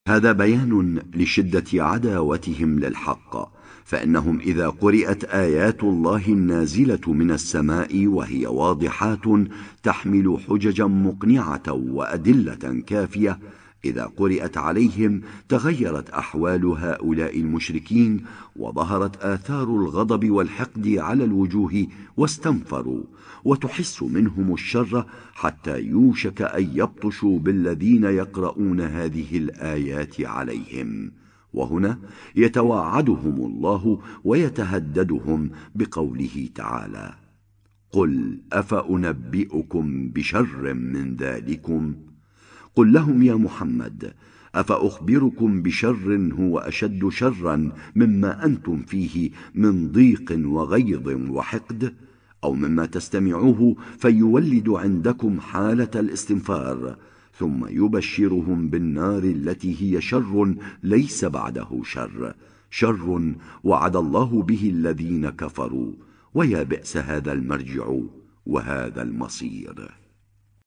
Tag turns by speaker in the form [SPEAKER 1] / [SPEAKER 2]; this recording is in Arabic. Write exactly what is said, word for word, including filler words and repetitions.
[SPEAKER 1] هذا بيان لشدة عداوتهم للحق، فإنهم إذا قرأت آيات الله النازلة من السماء وهي واضحات تحمل حججا مقنعة وأدلة كافية، إذا قرأت عليهم تغيرت أحوال هؤلاء المشركين، وظهرت آثار الغضب والحقد على الوجوه، واستنفروا، وتحس منهم الشر حتى يوشك أن يبطشوا بالذين يقرؤون هذه الآيات عليهم. وهنا يتواعدهم الله ويتهددهم بقوله تعالى: قل أفأنبئكم بشر من ذلكم؟ قل لهم يا محمد: أفأخبركم بشر هو أشد شرا مما أنتم فيه من ضيق وغيظ وحقد، أو مما تستمعوه فيولد عندكم حالة الاستنفار، ثم يبشرهم بالنار التي هي شر ليس بعده شر، شر وعد الله به الذين كفروا، ويا بئس هذا المرجع وهذا المصير.